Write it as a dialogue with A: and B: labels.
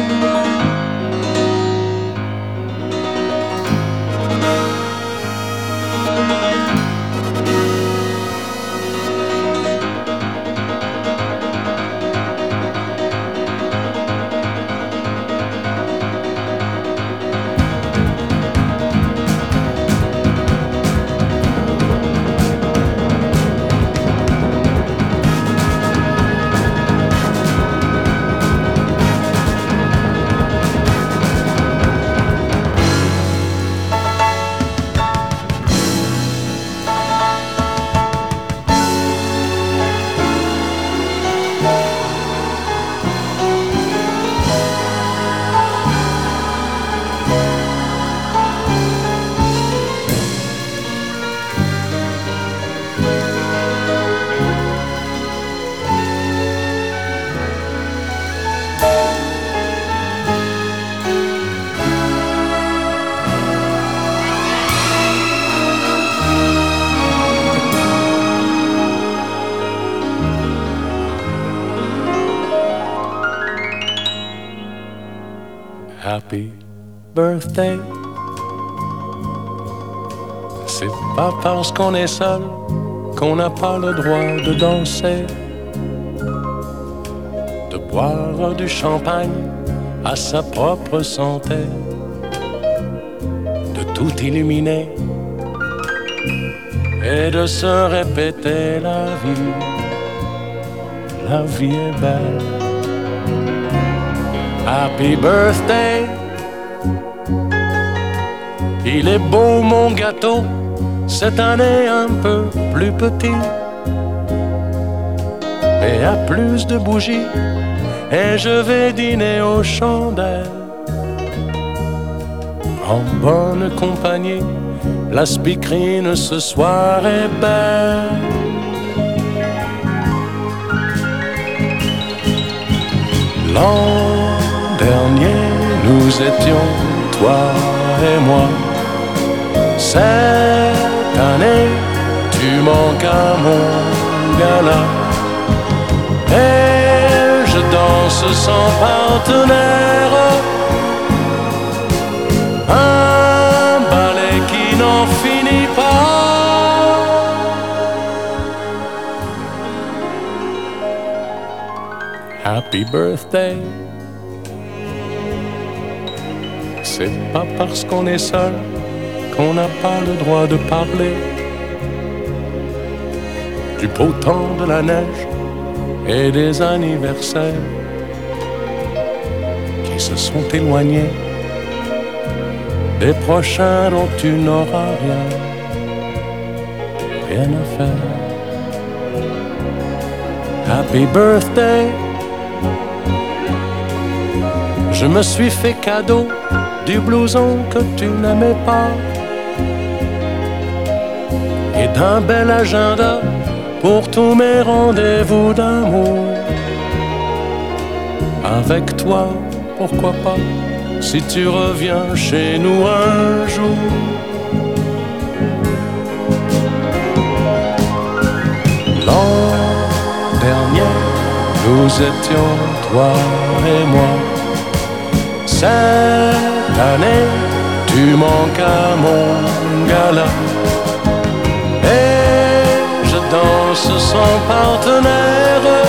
A: Happy birthday. C'est pas parce qu'on est seul qu'on n'a pas le droit de danser, de boire du champagne à sa propre santé, de tout illuminer et de se répéter la vie. La vie est belle. Happy birthday. Il est beau mon gâteau, cette année un peu plus petit, mais à plus de bougies, et je vais dîner aux chandelles. En bonne compagnie, la speakerine ce soir est belle. L'an dernier, nous étions, toi et moi. Cette année, tu manques à mon gala. Et je danse sans partenaire, un ballet qui n'en finit pas. Happy birthday. C'est pas parce qu'on est seul qu'on n'a pas le droit de parler du beau temps, de la neige et des anniversaires qui se sont éloignés, des prochains dont tu n'auras rien à faire. Happy birthday. Je me suis fait cadeau du blouson que tu n'aimais pas et d'un bel agenda pour tous mes rendez-vous d'amour. Avec toi, pourquoi pas, si tu reviens chez nous un jour. L'an dernier, nous étions, toi et moi. Cette année, tu manques à mon gala. Et je danse sans partenaire,